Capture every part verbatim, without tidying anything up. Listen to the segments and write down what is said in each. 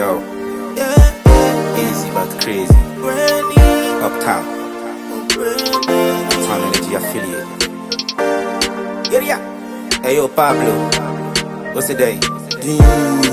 Yo, Yeah, yeah, easy but crazy. Brandy, Uptown, Brandy. Uptown Energy affiliate. Yeah, yeah. Hey yo, Pablo, what's the day? Dude,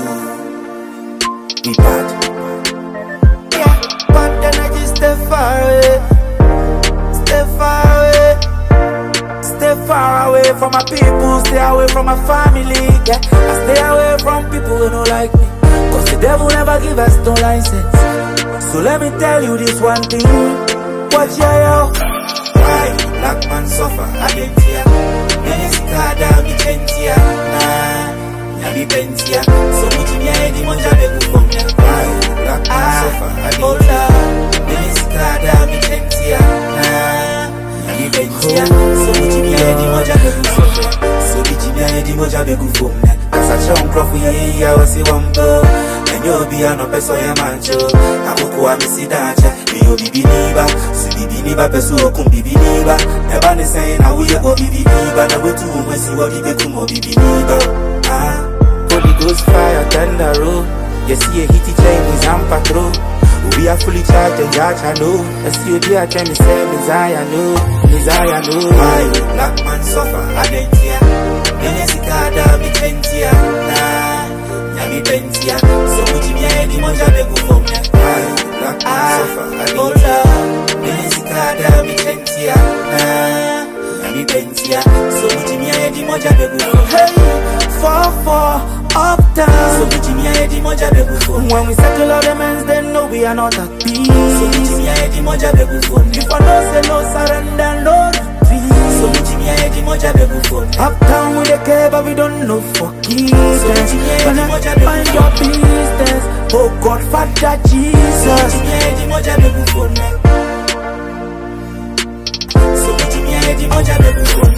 Be bad. yeah, but energy stay far away, stay far away, stay far away from my people, stay away from my family. Yeah, I stay away from people who don't like me, cause the devil never give us no license. So let me tell you this one thing, watch your yo. Why black man suffer? I didn't hear. Many skada mi pentia, nah, ya mi pentia. So much me I di monja begu from ya. Why black man suffer? I didn't hear. Many skada mi pentia, nah, ya mi pentia. So much me I di monja begu from ya. So much me I di monja begu from ya. Cause I jump off we I was a wambo. And you'll be an opeso ya mancho. Abuku wa misidacha. Me yo bibi niba. Su bibi niba pesu okum bibi niba. Never ne saying I will go bibi niba. Na we tu umwesi wa bibi kumo bibi niba. Ah. Holy Ghost fire, thunder roll. You see a hitty chain is on patrol. We are fully charged and judge I know. I see you there trying to say Messiah know, Messiah know. Why black man suffer? I didn't hear. Mene sikada mi pentia. Nah, ya mi pentia. So much me I di monja begu from ya. Why black man suffer? I didn't Oh hear. Lord, mene sikada mi pentia. Nah, ya mi pentia. So much me I di monja begu from ya. Hey, four four uptown. So much me I di monja begu from ya. When we settle all the men's, then know we are not at peace. So much me I di monja begu from ya. If I don't say no surrender, no retreat. So much me I di monja begu from ya. Uptown with the care, but we don't know forgiveness. So much me I di monja begu mind your business. Oh God, Father Jesus. So much me I di monja begu from ya. So much me I di monja begu from ya.